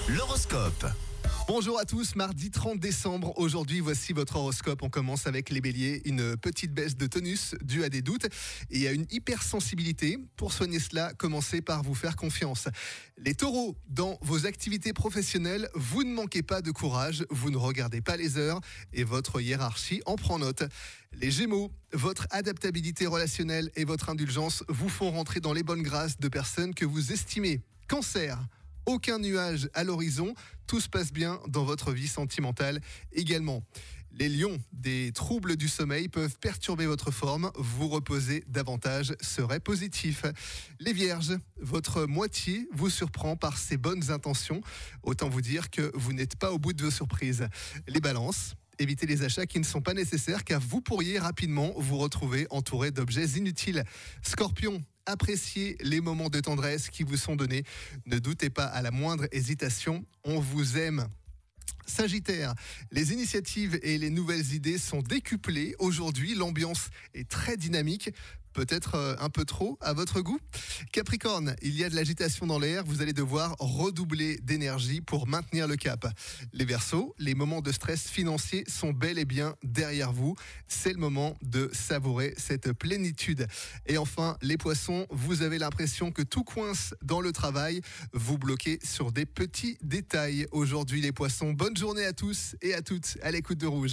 L'horoscope. Bonjour à tous, mardi 30 décembre. Aujourd'hui, voici votre horoscope. On commence avec les béliers. Une petite baisse de tonus due à des doutes et à une hypersensibilité. Pour soigner cela, commencez par vous faire confiance. Les taureaux, dans vos activités professionnelles, vous ne manquez pas de courage, vous ne regardez pas les heures et votre hiérarchie en prend note. Les gémeaux, votre adaptabilité relationnelle et votre indulgence vous font rentrer dans les bonnes grâces de personnes que vous estimez. Cancer, aucun nuage à l'horizon, tout se passe bien dans votre vie sentimentale également. Les lions, des troubles du sommeil peuvent perturber votre forme, vous reposer davantage serait positif. Les vierges, votre moitié vous surprend par ses bonnes intentions, autant vous dire que vous n'êtes pas au bout de vos surprises. Les balances, évitez les achats qui ne sont pas nécessaires car vous pourriez rapidement vous retrouver entouré d'objets inutiles. Scorpion, appréciez les moments de tendresse qui vous sont donnés. Ne doutez pas à la moindre hésitation, on vous aime. Sagittaire, les initiatives et les nouvelles idées sont décuplées. Aujourd'hui, l'ambiance est très dynamique. Peut-être un peu trop à votre goût. Capricorne, il y a de l'agitation dans l'air, vous allez devoir redoubler d'énergie pour maintenir le cap. Les Verseaux, les moments de stress financier sont bel et bien derrière vous. C'est le moment de savourer cette plénitude. Et enfin, les Poissons, vous avez l'impression que tout coince dans le travail. Vous bloquez sur des petits détails. Aujourd'hui, les Poissons, bonne journée à tous et à toutes à l'écoute de Rouge.